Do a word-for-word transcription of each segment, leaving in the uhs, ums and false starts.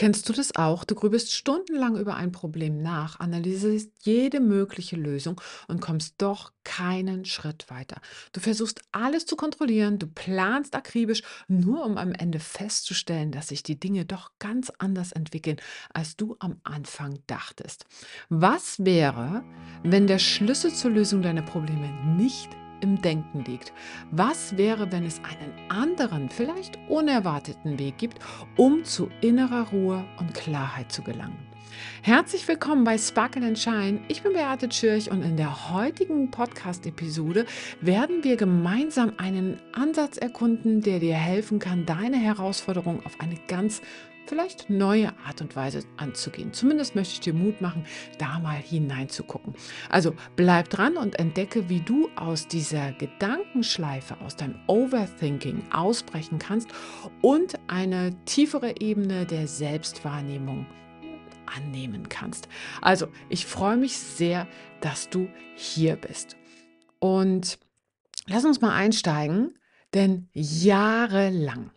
Kennst du das auch? Du grübelst stundenlang über ein Problem nach, analysierst jede mögliche Lösung und kommst doch keinen Schritt weiter. Du versuchst alles zu kontrollieren, du planst akribisch, nur um am Ende festzustellen, dass sich die Dinge doch ganz anders entwickeln, als du am Anfang dachtest. Was wäre, wenn der Schlüssel zur Lösung deiner Probleme nicht im Denken liegt? Was wäre, wenn es einen anderen, vielleicht unerwarteten Weg gibt, um zu innerer Ruhe und Klarheit zu gelangen? Herzlich willkommen bei Sparkle and Shine. Ich bin Beate Tschirch und in der heutigen Podcast-Episode werden wir gemeinsam einen Ansatz erkunden, der dir helfen kann, deine Herausforderung auf eine ganz vielleicht neue Art und Weise anzugehen. Zumindest möchte ich dir Mut machen, da mal hineinzugucken. Also bleib dran und entdecke, wie du aus dieser Gedankenschleife, aus deinem Overthinking ausbrechen kannst und eine tiefere Ebene der Selbstwahrnehmung annehmen kannst. Also, ich freue mich sehr, dass du hier bist. Und lass uns mal einsteigen, denn jahrelang,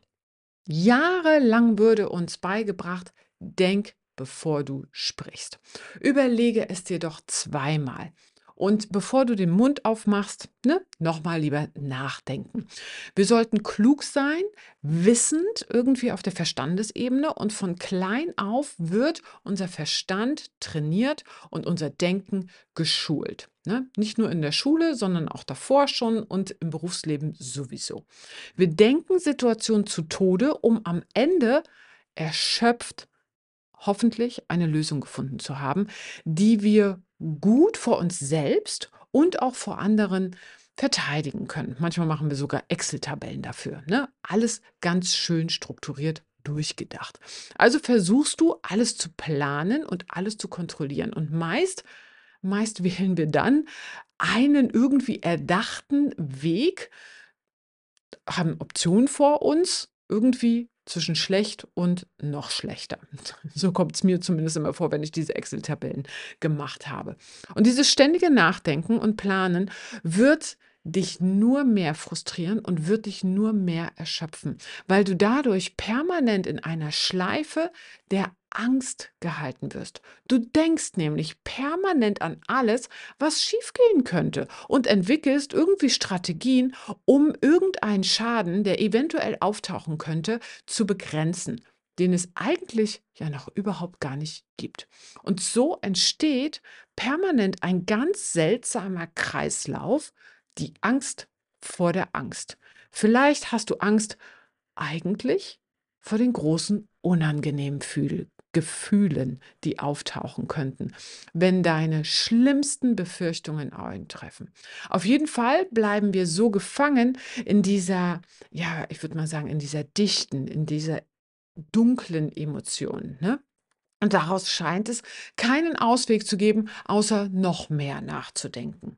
jahrelang würde uns beigebracht, denk, bevor du sprichst. Überlege es dir doch zweimal. Und bevor du den Mund aufmachst, ne, nochmal lieber nachdenken. Wir sollten klug sein, wissend irgendwie auf der Verstandesebene, und von klein auf wird unser Verstand trainiert und unser Denken geschult. Ne? Nicht nur in der Schule, sondern auch davor schon und im Berufsleben sowieso. Wir denken Situationen zu Tode, um am Ende erschöpft hoffentlich eine Lösung gefunden zu haben, die wir gut vor uns selbst und auch vor anderen verteidigen können. Manchmal machen wir sogar Excel-Tabellen dafür. Ne? Alles ganz schön strukturiert durchgedacht. Also versuchst du, alles zu planen und alles zu kontrollieren. Und meist, meist wählen wir dann einen irgendwie erdachten Weg, haben Optionen vor uns, irgendwie zwischen schlecht und noch schlechter. So kommt es mir zumindest immer vor, wenn ich diese Excel-Tabellen gemacht habe. Und dieses ständige Nachdenken und Planen wird dich nur mehr frustrieren und wird dich nur mehr erschöpfen, weil du dadurch permanent in einer Schleife der Angst gehalten wirst. Du denkst nämlich permanent an alles, was schiefgehen könnte, und entwickelst irgendwie Strategien, um irgendeinen Schaden, der eventuell auftauchen könnte, zu begrenzen, den es eigentlich ja noch überhaupt gar nicht gibt. Und so entsteht permanent ein ganz seltsamer Kreislauf, die Angst vor der Angst. Vielleicht hast du Angst eigentlich vor den großen unangenehmen Fühl Gefühlen, die auftauchen könnten, wenn deine schlimmsten Befürchtungen eintreffen. Auf jeden Fall bleiben wir so gefangen in dieser, ja, ich würde mal sagen, in dieser dichten, in dieser dunklen Emotion, ne? Und daraus scheint es keinen Ausweg zu geben, außer noch mehr nachzudenken.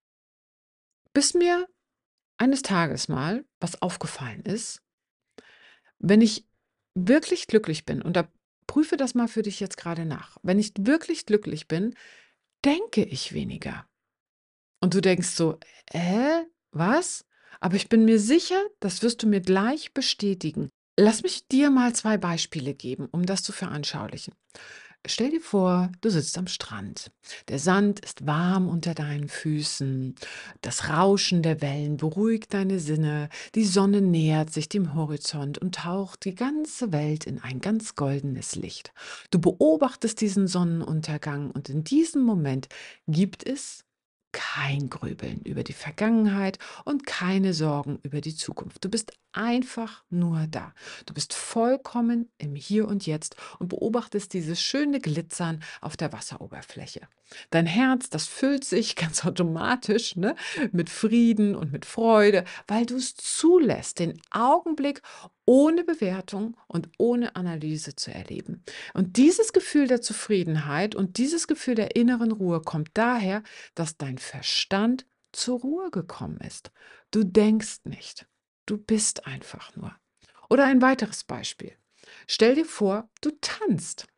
Bis mir eines Tages mal was aufgefallen ist: Wenn ich wirklich glücklich bin, und da prüfe das mal für dich jetzt gerade nach. Wenn ich wirklich glücklich bin, denke ich weniger. Und du denkst so: „Äh, was?“ Aber ich bin mir sicher, das wirst du mir gleich bestätigen. Lass mich dir mal zwei Beispiele geben, um das zu veranschaulichen. Stell dir vor, du sitzt am Strand. Der Sand ist warm unter deinen Füßen. Das Rauschen der Wellen beruhigt deine Sinne. Die Sonne nähert sich dem Horizont und taucht die ganze Welt in ein ganz goldenes Licht. Du beobachtest diesen Sonnenuntergang, und in diesem Moment gibt es kein Grübeln über die Vergangenheit und keine Sorgen über die Zukunft. Du bist einfach nur da. Du bist vollkommen im Hier und Jetzt und beobachtest dieses schöne Glitzern auf der Wasseroberfläche. Dein Herz, das füllt sich ganz automatisch, ne, mit Frieden und mit Freude, weil du es zulässt, den Augenblick ohne Bewertung und ohne Analyse zu erleben. Und dieses Gefühl der Zufriedenheit und dieses Gefühl der inneren Ruhe kommt daher, dass dein Verstand zur Ruhe gekommen ist. Du denkst nicht, du bist einfach nur. Oder ein weiteres Beispiel. Stell dir vor, du tanzt.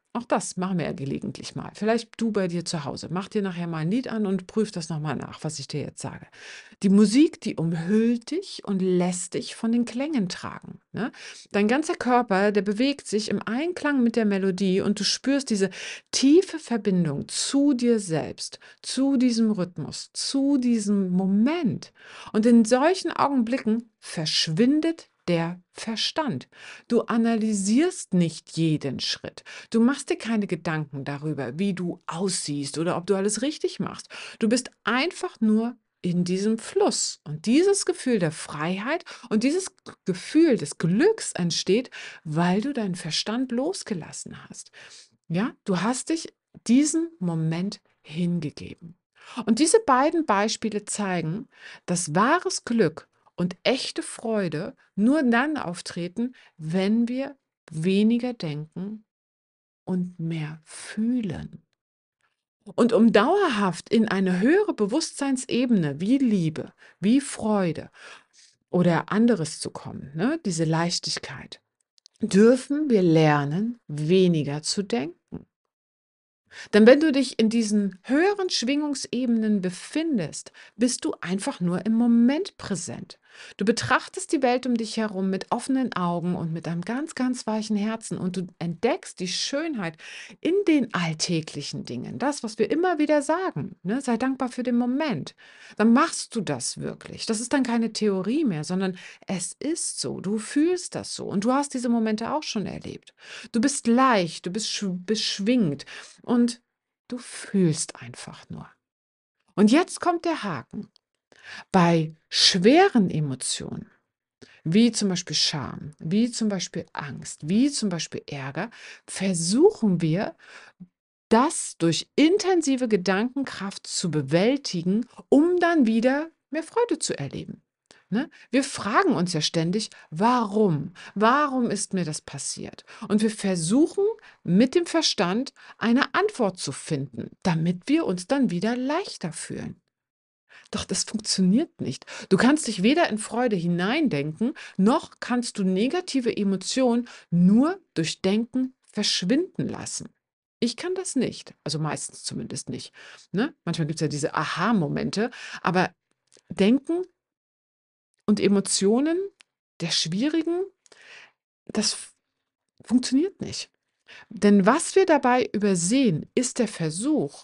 Auch das machen wir ja gelegentlich mal. Vielleicht du bei dir zu Hause. Mach dir nachher mal ein Lied an und prüf das noch mal nach, was ich dir jetzt sage. Die Musik, die umhüllt dich und lässt dich von den Klängen tragen, ne? Dein ganzer Körper, der bewegt sich im Einklang mit der Melodie und du spürst diese tiefe Verbindung zu dir selbst, zu diesem Rhythmus, zu diesem Moment. Und in solchen Augenblicken verschwindet der Verstand. Du analysierst nicht jeden Schritt. Du machst dir keine Gedanken darüber, wie du aussiehst oder ob du alles richtig machst. Du bist einfach nur in diesem Fluss. Und dieses Gefühl der Freiheit und dieses G- Gefühl des Glücks entsteht, weil du deinen Verstand losgelassen hast. Ja, du hast dich diesen Moment hingegeben. Und diese beiden Beispiele zeigen, dass wahres Glück und echte Freude nur dann auftreten, wenn wir weniger denken und mehr fühlen. Und um dauerhaft in eine höhere Bewusstseinsebene wie Liebe, wie Freude oder anderes zu kommen, ne, diese Leichtigkeit, dürfen wir lernen, weniger zu denken. Denn wenn du dich in diesen höheren Schwingungsebenen befindest, bist du einfach nur im Moment präsent. Du betrachtest die Welt um dich herum mit offenen Augen und mit einem ganz, ganz weichen Herzen und du entdeckst die Schönheit in den alltäglichen Dingen. Das, was wir immer wieder sagen, ne? Sei dankbar für den Moment. Dann machst du das wirklich. Das ist dann keine Theorie mehr, sondern es ist so. Du fühlst das so und du hast diese Momente auch schon erlebt. Du bist leicht, du bist schw- beschwingt und du fühlst einfach nur. Und jetzt kommt der Haken. Bei schweren Emotionen, wie zum Beispiel Scham, wie zum Beispiel Angst, wie zum Beispiel Ärger, versuchen wir, das durch intensive Gedankenkraft zu bewältigen, um dann wieder mehr Freude zu erleben. Ne? Wir fragen uns ja ständig, warum? Warum ist mir das passiert? Und wir versuchen mit dem Verstand eine Antwort zu finden, damit wir uns dann wieder leichter fühlen. Doch das funktioniert nicht. Du kannst dich weder in Freude hineindenken, noch kannst du negative Emotionen nur durch Denken verschwinden lassen. Ich kann das nicht, also meistens zumindest nicht. Ne? Manchmal gibt es ja diese Aha-Momente, aber Denken und Emotionen der Schwierigen, das f- funktioniert nicht. Denn was wir dabei übersehen, ist der Versuch,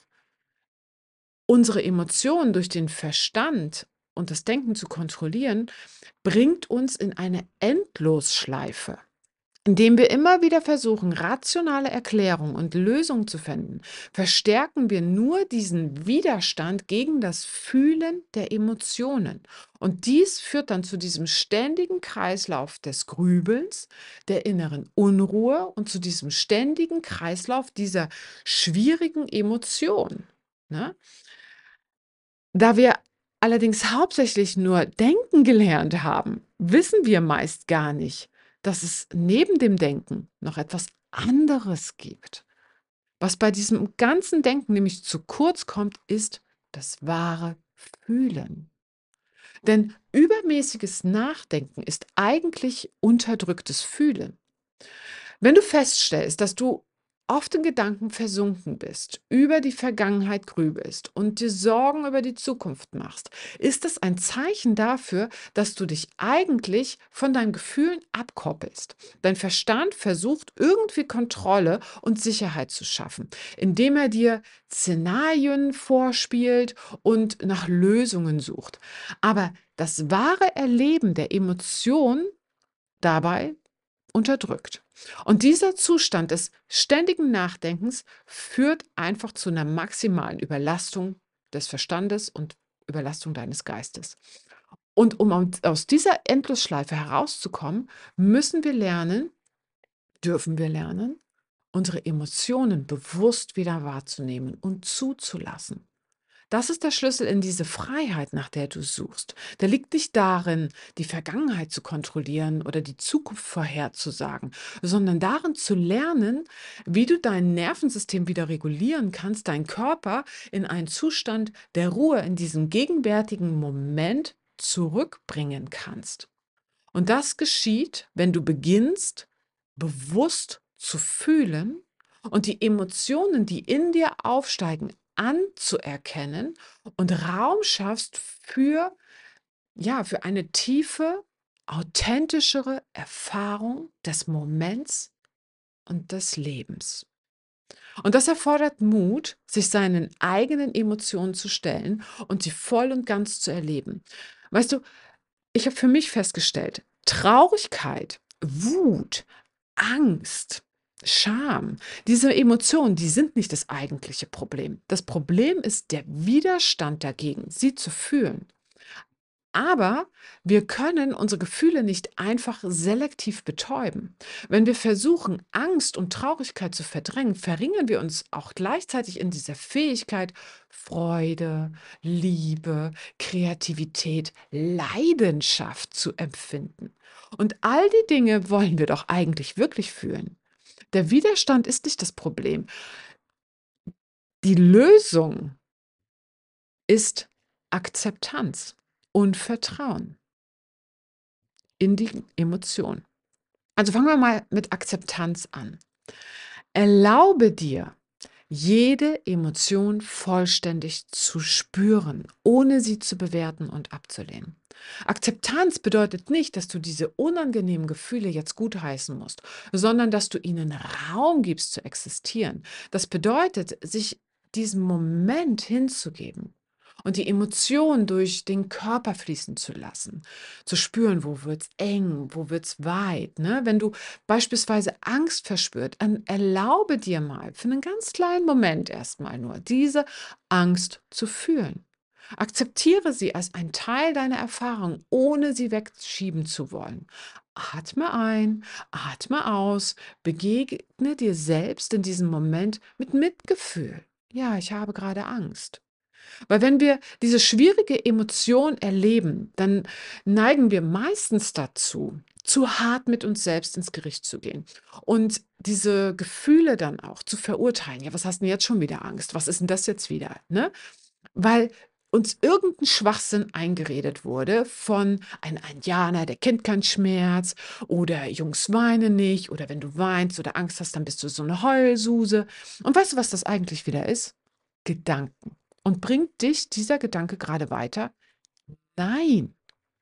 unsere Emotionen durch den Verstand und das Denken zu kontrollieren, bringt uns in eine Endlosschleife. Indem wir immer wieder versuchen, rationale Erklärungen und Lösungen zu finden, verstärken wir nur diesen Widerstand gegen das Fühlen der Emotionen. Und dies führt dann zu diesem ständigen Kreislauf des Grübelns, der inneren Unruhe und zu diesem ständigen Kreislauf dieser schwierigen Emotionen. Ne? Da wir allerdings hauptsächlich nur denken gelernt haben, wissen wir meist gar nicht, dass es neben dem Denken noch etwas anderes gibt. Was bei diesem ganzen Denken nämlich zu kurz kommt, ist das wahre Fühlen. Denn übermäßiges Nachdenken ist eigentlich unterdrücktes Fühlen. Wenn du feststellst, dass du oft in Gedanken versunken bist, über die Vergangenheit grübelst und dir Sorgen über die Zukunft machst, ist das ein Zeichen dafür, dass du dich eigentlich von deinen Gefühlen abkoppelst. Dein Verstand versucht irgendwie Kontrolle und Sicherheit zu schaffen, indem er dir Szenarien vorspielt und nach Lösungen sucht. Aber das wahre Erleben der Emotion dabei unterdrückt. Und dieser Zustand des ständigen Nachdenkens führt einfach zu einer maximalen Überlastung des Verstandes und Überlastung deines Geistes. Und um au- aus dieser Endlosschleife herauszukommen, müssen wir lernen, dürfen wir lernen, unsere Emotionen bewusst wieder wahrzunehmen und zuzulassen. Das ist der Schlüssel in diese Freiheit, nach der du suchst. Der liegt nicht darin, die Vergangenheit zu kontrollieren oder die Zukunft vorherzusagen, sondern darin zu lernen, wie du dein Nervensystem wieder regulieren kannst, deinen Körper in einen Zustand der Ruhe in diesem gegenwärtigen Moment zurückbringen kannst. Und das geschieht, wenn du beginnst, bewusst zu fühlen und die Emotionen, die in dir aufsteigen, anzuerkennen und Raum schaffst für, ja, für eine tiefe, authentischere Erfahrung des Moments und des Lebens. Und das erfordert Mut, sich seinen eigenen Emotionen zu stellen und sie voll und ganz zu erleben. Weißt du, ich habe für mich festgestellt, Traurigkeit, Wut, Angst, Scham, diese Emotionen, die sind nicht das eigentliche Problem. Das Problem ist der Widerstand dagegen, sie zu fühlen. Aber wir können unsere Gefühle nicht einfach selektiv betäuben. Wenn wir versuchen, Angst und Traurigkeit zu verdrängen, verringern wir uns auch gleichzeitig in dieser Fähigkeit, Freude, Liebe, Kreativität, Leidenschaft zu empfinden. Und all die Dinge wollen wir doch eigentlich wirklich fühlen. Der Widerstand ist nicht das Problem. Die Lösung ist Akzeptanz und Vertrauen in die Emotion. Also fangen wir mal mit Akzeptanz an. Erlaube dir, jede Emotion vollständig zu spüren, ohne sie zu bewerten und abzulehnen. Akzeptanz bedeutet nicht, dass du diese unangenehmen Gefühle jetzt gutheißen musst, sondern dass du ihnen Raum gibst zu existieren. Das bedeutet, sich diesem Moment hinzugeben und die Emotionen durch den Körper fließen zu lassen, zu spüren, wo wird's eng, wo wird's weit. Ne? Wenn du beispielsweise Angst verspürt, dann erlaube dir mal für einen ganz kleinen Moment erstmal nur diese Angst zu fühlen. Akzeptiere sie als ein Teil deiner Erfahrung, ohne sie wegschieben zu wollen. Atme ein, atme aus, begegne dir selbst in diesem Moment mit Mitgefühl. Ja, ich habe gerade Angst. Weil wenn wir diese schwierige Emotion erleben, dann neigen wir meistens dazu, zu hart mit uns selbst ins Gericht zu gehen und diese Gefühle dann auch zu verurteilen. Ja, was hast denn jetzt schon wieder Angst? Was ist denn das jetzt wieder? Ne? Weil uns irgendein Schwachsinn eingeredet wurde von ein Indianer, der kennt keinen Schmerz oder Jungs weinen nicht oder wenn du weinst oder Angst hast, dann bist du so eine Heulsuse. Und weißt du, was das eigentlich wieder ist? Gedanken. Und bringt dich dieser Gedanke gerade weiter? Nein.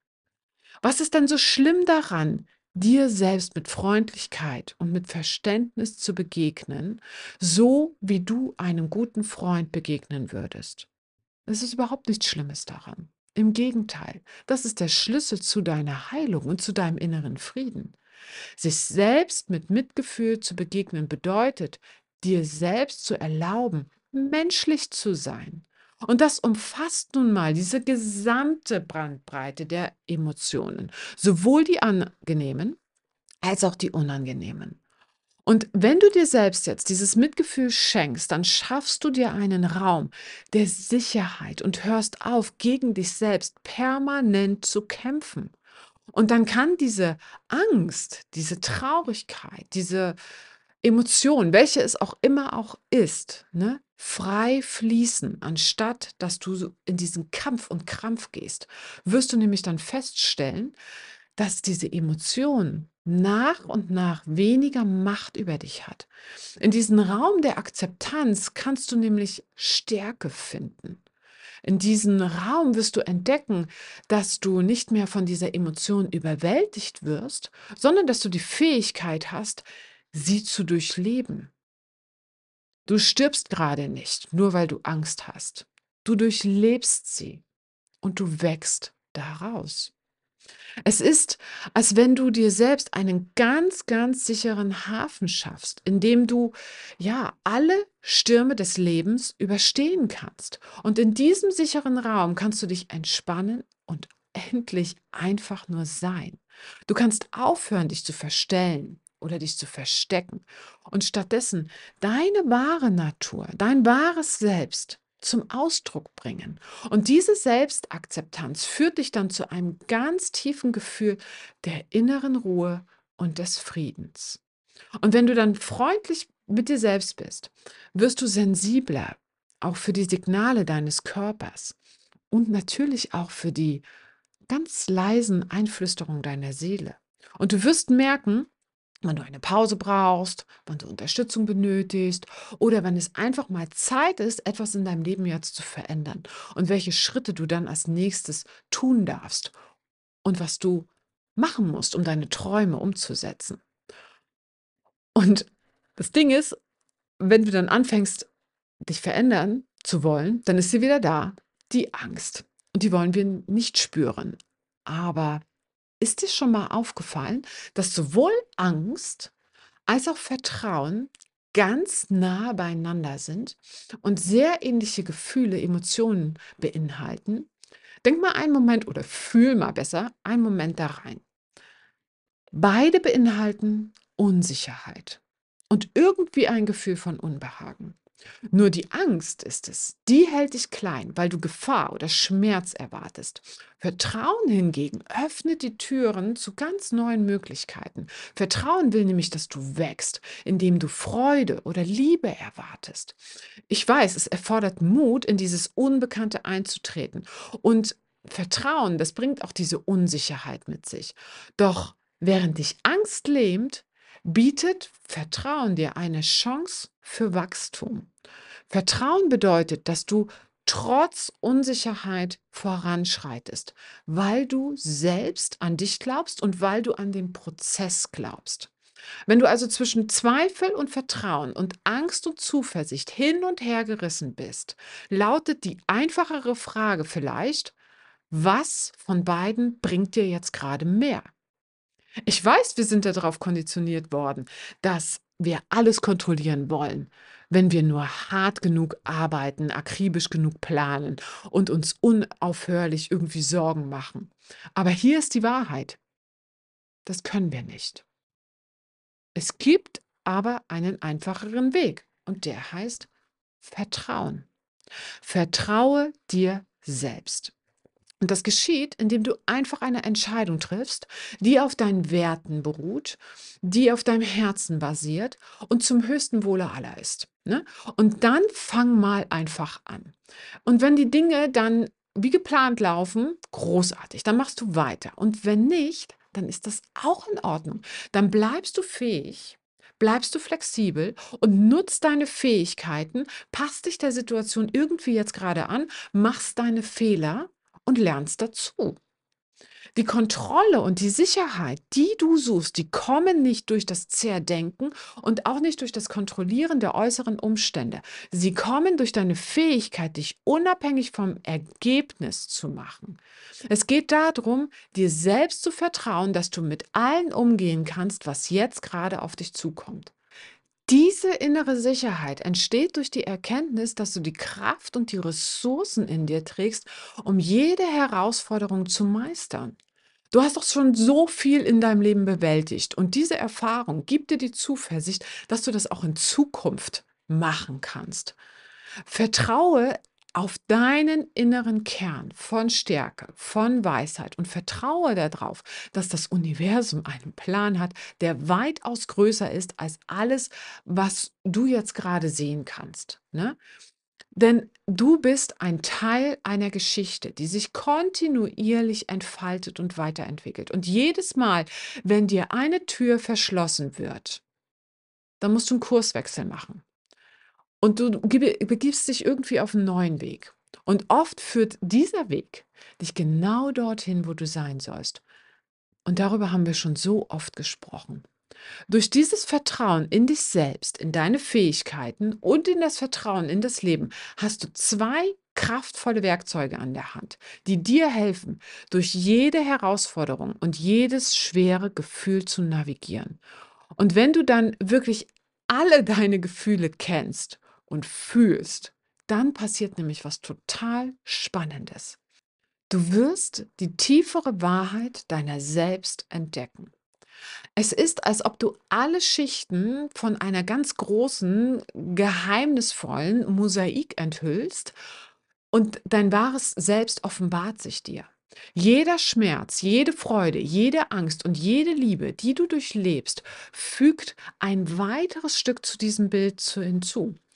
Was ist denn so schlimm daran, dir selbst mit Freundlichkeit und mit Verständnis zu begegnen, so wie du einem guten Freund begegnen würdest? Es ist überhaupt nichts Schlimmes daran. Im Gegenteil, das ist der Schlüssel zu deiner Heilung und zu deinem inneren Frieden. Sich selbst mit Mitgefühl zu begegnen bedeutet, dir selbst zu erlauben, menschlich zu sein. Und das umfasst nun mal diese gesamte Bandbreite der Emotionen, sowohl die angenehmen als auch die unangenehmen. Und wenn du dir selbst jetzt dieses Mitgefühl schenkst, dann schaffst du dir einen Raum der Sicherheit und hörst auf, gegen dich selbst permanent zu kämpfen. Und dann kann diese Angst, diese Traurigkeit, diese Emotion, welche es auch immer auch ist, ne, frei fließen, anstatt dass du so in diesen Kampf und Krampf gehst, wirst du nämlich dann feststellen, dass diese Emotion nach und nach weniger Macht über dich hat. In diesem Raum der Akzeptanz kannst du nämlich Stärke finden. In diesem Raum wirst du entdecken, dass du nicht mehr von dieser Emotion überwältigt wirst, sondern dass du die Fähigkeit hast, sie zu durchleben. Du stirbst gerade nicht, nur weil du Angst hast. Du durchlebst sie und du wächst daraus. Es ist, als wenn du dir selbst einen ganz, ganz sicheren Hafen schaffst, in dem du ja alle Stürme des Lebens überstehen kannst. Und in diesem sicheren Raum kannst du dich entspannen und endlich einfach nur sein. Du kannst aufhören, dich zu verstellen oder dich zu verstecken und stattdessen deine wahre Natur, dein wahres Selbst zum Ausdruck bringen. Und diese Selbstakzeptanz führt dich dann zu einem ganz tiefen Gefühl der inneren Ruhe und des Friedens. Und wenn du dann freundlich mit dir selbst bist, wirst du sensibler, auch für die Signale deines Körpers und natürlich auch für die ganz leisen Einflüsterungen deiner Seele. Und du wirst merken, wenn du eine Pause brauchst, wenn du Unterstützung benötigst oder wenn es einfach mal Zeit ist, etwas in deinem Leben jetzt zu verändern und welche Schritte du dann als nächstes tun darfst und was du machen musst, um deine Träume umzusetzen. Und das Ding ist, wenn du dann anfängst, dich verändern zu wollen, dann ist sie wieder da, die Angst. Und die wollen wir nicht spüren. Aber ist dir schon mal aufgefallen, dass sowohl Angst als auch Vertrauen ganz nah beieinander sind und sehr ähnliche Gefühle, Emotionen beinhalten? Denk mal einen Moment oder fühl mal besser einen Moment da rein. Beide beinhalten Unsicherheit und irgendwie ein Gefühl von Unbehagen. Nur die Angst ist es, die hält dich klein, weil du Gefahr oder Schmerz erwartest. Vertrauen hingegen öffnet die Türen zu ganz neuen Möglichkeiten. Vertrauen will nämlich, dass du wächst, indem du Freude oder Liebe erwartest. Ich weiß, es erfordert Mut, in dieses Unbekannte einzutreten. Und Vertrauen, das bringt auch diese Unsicherheit mit sich. Doch während dich Angst lähmt, bietet Vertrauen dir eine Chance für Wachstum. Vertrauen bedeutet, dass du trotz Unsicherheit voranschreitest, weil du selbst an dich glaubst und weil du an den Prozess glaubst. Wenn du also zwischen Zweifel und Vertrauen und Angst und Zuversicht hin und her gerissen bist, lautet die einfachere Frage vielleicht: Was von beiden bringt dir jetzt gerade mehr? Ich weiß, wir sind darauf konditioniert worden, dass wir alles kontrollieren wollen, wenn wir nur hart genug arbeiten, akribisch genug planen und uns unaufhörlich irgendwie Sorgen machen. Aber hier ist die Wahrheit: Das können wir nicht. Es gibt aber einen einfacheren Weg und der heißt Vertrauen. Vertraue dir selbst. Und das geschieht, indem du einfach eine Entscheidung triffst, die auf deinen Werten beruht, die auf deinem Herzen basiert und zum höchsten Wohle aller ist. Ne? Und dann fang mal einfach an. Und wenn die Dinge dann wie geplant laufen, großartig, dann machst du weiter. Und wenn nicht, dann ist das auch in Ordnung. Dann bleibst du fähig, bleibst du flexibel und nutzt deine Fähigkeiten, passt dich der Situation irgendwie jetzt gerade an, machst deine Fehler und lernst dazu. Die Kontrolle und die Sicherheit, die du suchst, die kommen nicht durch das Zerdenken und auch nicht durch das Kontrollieren der äußeren Umstände. Sie kommen durch deine Fähigkeit, dich unabhängig vom Ergebnis zu machen. Es geht darum, dir selbst zu vertrauen, dass du mit allen umgehen kannst, was jetzt gerade auf dich zukommt. Diese innere Sicherheit entsteht durch die Erkenntnis, dass du die Kraft und die Ressourcen in dir trägst, um jede Herausforderung zu meistern. Du hast doch schon so viel in deinem Leben bewältigt und diese Erfahrung gibt dir die Zuversicht, dass du das auch in Zukunft machen kannst. Vertraue auf deinen inneren Kern von Stärke, von Weisheit und vertraue darauf, dass das Universum einen Plan hat, der weitaus größer ist als alles, was du jetzt gerade sehen kannst. Ne? Denn du bist ein Teil einer Geschichte, die sich kontinuierlich entfaltet und weiterentwickelt. Und jedes Mal, wenn dir eine Tür verschlossen wird, dann musst du einen Kurswechsel machen. Und du gebe begibst dich irgendwie auf einen neuen Weg. Und oft führt dieser Weg dich genau dorthin, wo du sein sollst. Und darüber haben wir schon so oft gesprochen. Durch dieses Vertrauen in dich selbst, in deine Fähigkeiten und in das Vertrauen in das Leben hast du zwei kraftvolle Werkzeuge an der Hand, die dir helfen, durch jede Herausforderung und jedes schwere Gefühl zu navigieren. Und wenn du dann wirklich alle deine Gefühle kennst und fühlst, dann passiert nämlich was total Spannendes. Du wirst die tiefere Wahrheit deiner selbst entdecken. Es ist, als ob du alle Schichten von einer ganz großen, geheimnisvollen Mosaik enthüllst und dein wahres Selbst offenbart sich dir. Jeder Schmerz, jede Freude, jede Angst und jede Liebe, die du durchlebst, fügt ein weiteres Stück zu diesem Bild zu- hinzu.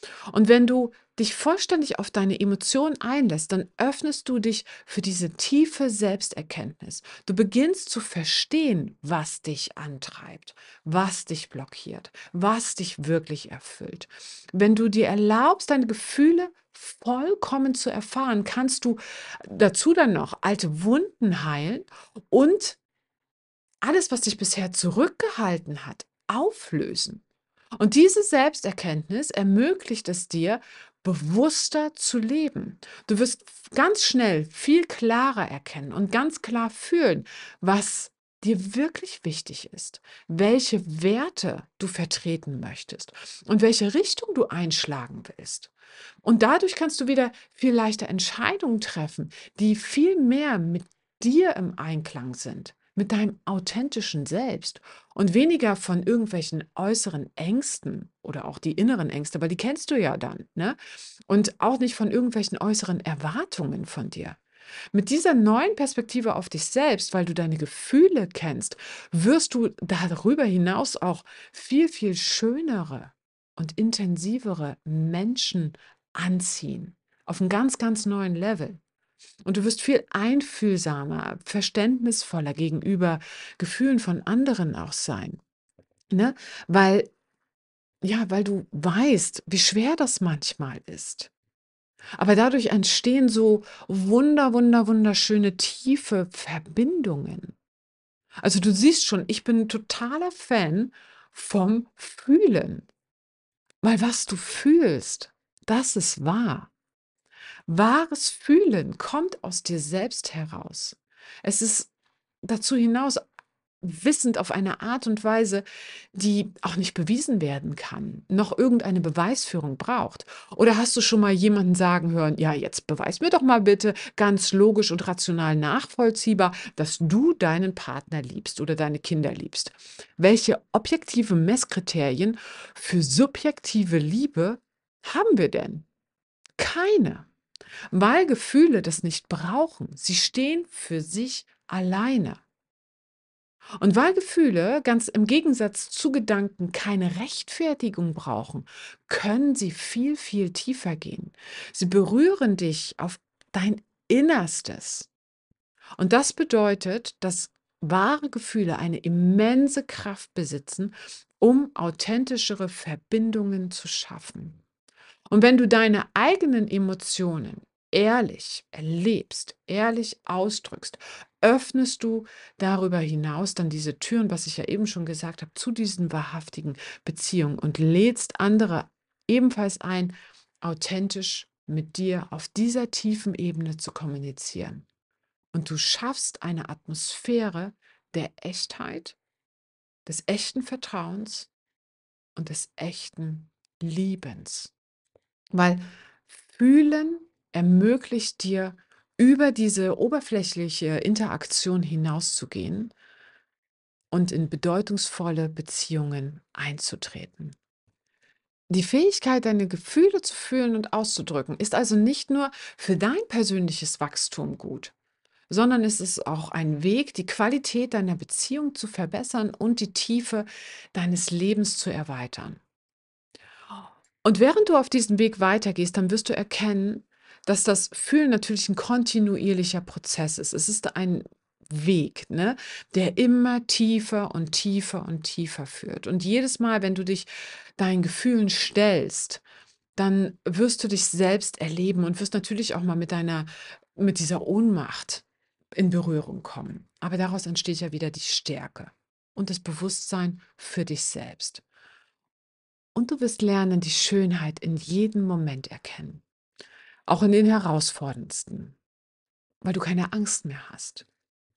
Und wenn du dich vollständig auf deine Emotionen einlässt, dann öffnest du dich für diese tiefe Selbsterkenntnis. Du beginnst zu verstehen, was dich antreibt, was dich blockiert, was dich wirklich erfüllt. Wenn du dir erlaubst, deine Gefühle vollkommen zu erfahren, kannst du dazu dann noch alte Wunden heilen und alles, was dich bisher zurückgehalten hat, auflösen. Und diese Selbsterkenntnis ermöglicht es dir, bewusster zu leben. Du wirst f- ganz schnell viel klarer erkennen und ganz klar fühlen, was dir wirklich wichtig ist, welche Werte du vertreten möchtest und welche Richtung du einschlagen willst. Und dadurch kannst du wieder viel leichter Entscheidungen treffen, die viel mehr mit dir im Einklang sind, mit deinem authentischen Selbst und weniger von irgendwelchen äußeren Ängsten oder auch die inneren Ängste, weil die kennst du ja dann, ne? Und auch nicht von irgendwelchen äußeren Erwartungen von dir. Mit dieser neuen Perspektive auf dich selbst, weil du deine Gefühle kennst, wirst du darüber hinaus auch viel, viel schönere und intensivere Menschen anziehen. Auf einem ganz, ganz neuen Level. Und du wirst viel einfühlsamer, verständnisvoller gegenüber Gefühlen von anderen auch sein, ne? Weil ja, weil du weißt, wie schwer das manchmal ist. Aber dadurch entstehen so wunder, wunder, wunderschöne tiefe Verbindungen. Also, du siehst schon, ich bin 'n totaler Fan vom Fühlen, weil was du fühlst, das ist wahr. Wahres Fühlen kommt aus dir selbst heraus. Es ist dazu hinaus wissend auf eine Art und Weise, die auch nicht bewiesen werden kann, noch irgendeine Beweisführung braucht. Oder hast du schon mal jemanden sagen hören: „Ja, jetzt beweis mir doch mal bitte ganz logisch und rational nachvollziehbar, dass du deinen Partner liebst oder deine Kinder liebst.“ Welche objektive Messkriterien für subjektive Liebe haben wir denn? Keine. Weil Gefühle das nicht brauchen. Sie stehen für sich alleine. Und weil Gefühle ganz im Gegensatz zu Gedanken keine Rechtfertigung brauchen, können sie viel, viel tiefer gehen. Sie berühren dich auf dein Innerstes. Und das bedeutet, dass wahre Gefühle eine immense Kraft besitzen, um authentischere Verbindungen zu schaffen. Und wenn du deine eigenen Emotionen ehrlich erlebst, ehrlich ausdrückst, öffnest du darüber hinaus dann diese Türen, was ich ja eben schon gesagt habe, zu diesen wahrhaftigen Beziehungen und lädst andere ebenfalls ein, authentisch mit dir auf dieser tiefen Ebene zu kommunizieren. Und du schaffst eine Atmosphäre der Echtheit, des echten Vertrauens und des echten Liebens. Weil Fühlen ermöglicht dir, über diese oberflächliche Interaktion hinauszugehen und in bedeutungsvolle Beziehungen einzutreten. Die Fähigkeit, deine Gefühle zu fühlen und auszudrücken, ist also nicht nur für dein persönliches Wachstum gut, sondern es ist auch ein Weg, die Qualität deiner Beziehung zu verbessern und die Tiefe deines Lebens zu erweitern. Und während du auf diesem Weg weitergehst, dann wirst du erkennen, dass das Fühlen natürlich ein kontinuierlicher Prozess ist. Es ist ein Weg, ne, der immer tiefer und tiefer und tiefer führt. Und jedes Mal, wenn du dich deinen Gefühlen stellst, dann wirst du dich selbst erleben und wirst natürlich auch mal mit deiner mit dieser Ohnmacht in Berührung kommen. Aber daraus entsteht ja wieder die Stärke und das Bewusstsein für dich selbst. Und du wirst lernen, die Schönheit in jedem Moment erkennen, auch in den herausforderndsten, weil du keine Angst mehr hast.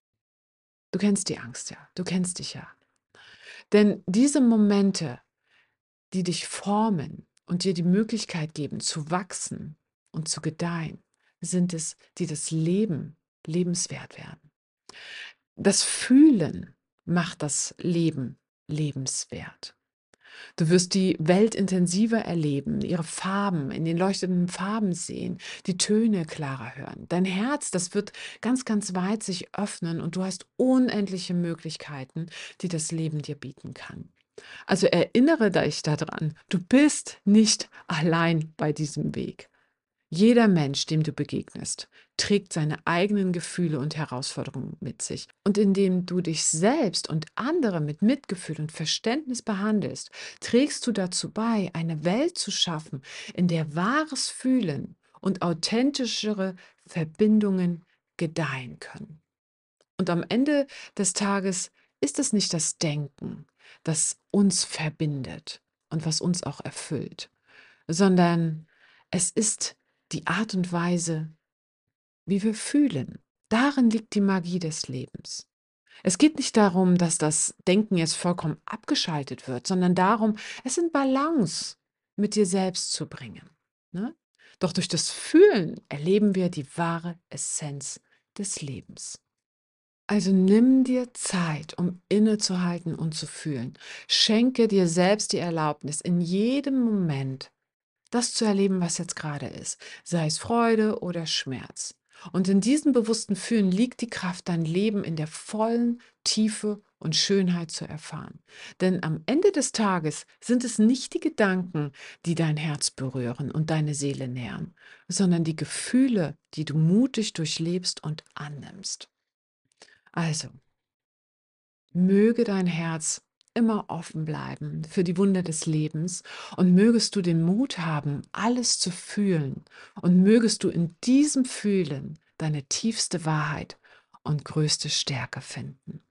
Du kennst die Angst ja, du kennst dich ja. Denn diese Momente, die dich formen und dir die Möglichkeit geben, zu wachsen und zu gedeihen, sind es, die das Leben lebenswert werden. Das Fühlen macht das Leben lebenswert. Du wirst die Welt intensiver erleben, ihre Farben, in den leuchtenden Farben sehen, die Töne klarer hören. Dein Herz, das wird ganz, ganz weit sich öffnen und du hast unendliche Möglichkeiten, die das Leben dir bieten kann. Also erinnere dich daran, du bist nicht allein bei diesem Weg. Jeder Mensch, dem du begegnest, trägt seine eigenen Gefühle und Herausforderungen mit sich. Und indem du dich selbst und andere mit Mitgefühl und Verständnis behandelst, trägst du dazu bei, eine Welt zu schaffen, in der wahres Fühlen und authentischere Verbindungen gedeihen können. Und am Ende des Tages ist es nicht das Denken, das uns verbindet und was uns auch erfüllt, sondern es ist die Art und Weise, wie wir fühlen. Darin liegt die Magie des Lebens. Es geht nicht darum, dass das Denken jetzt vollkommen abgeschaltet wird, sondern darum, es in Balance mit dir selbst zu bringen. Ne? Doch durch das Fühlen erleben wir die wahre Essenz des Lebens. Also nimm dir Zeit, um innezuhalten und zu fühlen. Schenke dir selbst die Erlaubnis, in jedem Moment das zu erleben, was jetzt gerade ist, sei es Freude oder Schmerz. Und in diesem bewussten Fühlen liegt die Kraft, dein Leben in der vollen Tiefe und Schönheit zu erfahren. Denn am Ende des Tages sind es nicht die Gedanken, die dein Herz berühren und deine Seele nähren, sondern die Gefühle, die du mutig durchlebst und annimmst. Also, möge dein Herz immer offen bleiben für die Wunder des Lebens und mögest du den Mut haben, alles zu fühlen und mögest du in diesem Fühlen deine tiefste Wahrheit und größte Stärke finden.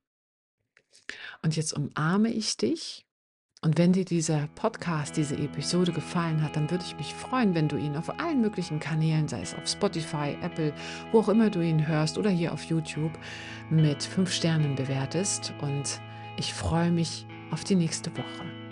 Und jetzt umarme ich dich. Und wenn dir dieser Podcast, diese Episode gefallen hat, dann würde ich mich freuen, wenn du ihn auf allen möglichen Kanälen, sei es auf Spotify, Apple, wo auch immer du ihn hörst oder hier auf YouTube, mit fünf Sternen bewertest. Und ich freue mich auf die nächste Woche.